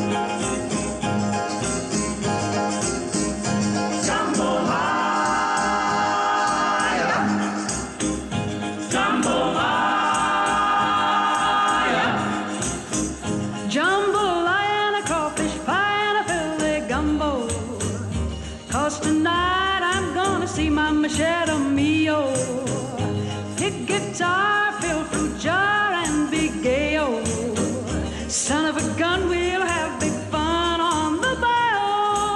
Jambalaya and a crawfish pie and a fillet gumbo. 'Cause tonight I'm gonna see my Machete Mio. Pick guitar, fill fruit jar, and be gay-o. Son of a gun, we'll have big fun on the bayou.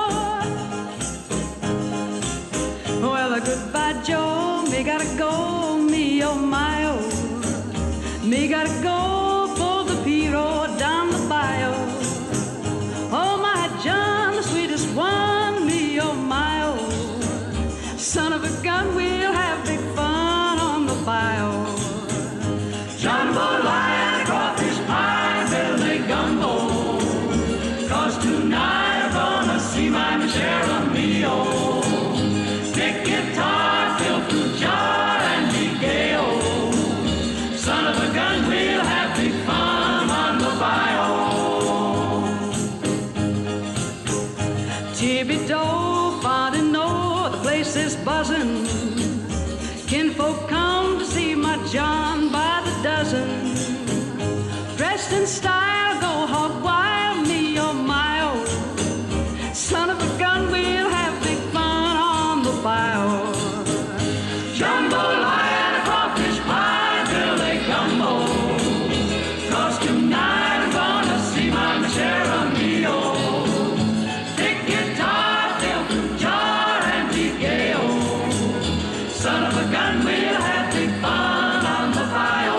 Well, goodbye, Joe. Me gotta go, me oh my oh. Me gotta go for the Piro down the bayou. Oh my John, the sweetest one, me oh my oh. Son of a gun, we'll have big fun on the bayou. Jambalaya and a crawfish pie, Billy Gumbo. 'Cause tonight I'm gonna see my Machete Mio. Pick guitar, fill fruit jar, and be gay-o. Son of a gun, we'll have big fun on the bayou. Thibodeau, Fontenot, the place is buzzing. Kinfolk come to see my John by the dozen. Dressed in style, go hog wild, me oh my oh. Son of a gun, we'll have big fun on the bayou. Jambalaya and a crawfish pie, Billy Gumbo. 'Cause tonight I'm gonna see my Machete Mio. Pick guitar, fill fruit jar, and be gay-o. Son of a gun, we'll have big fun on the bayou.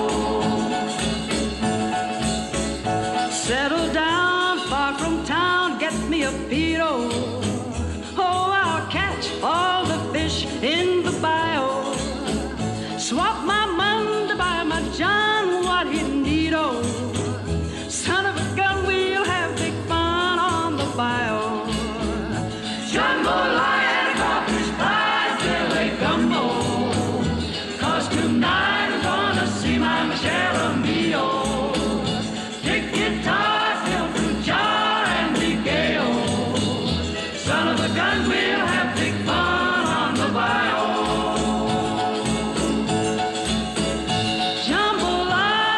Settle down far from town, get me a Piro. Oh, I'll catch all the fish in the bayou. Swap my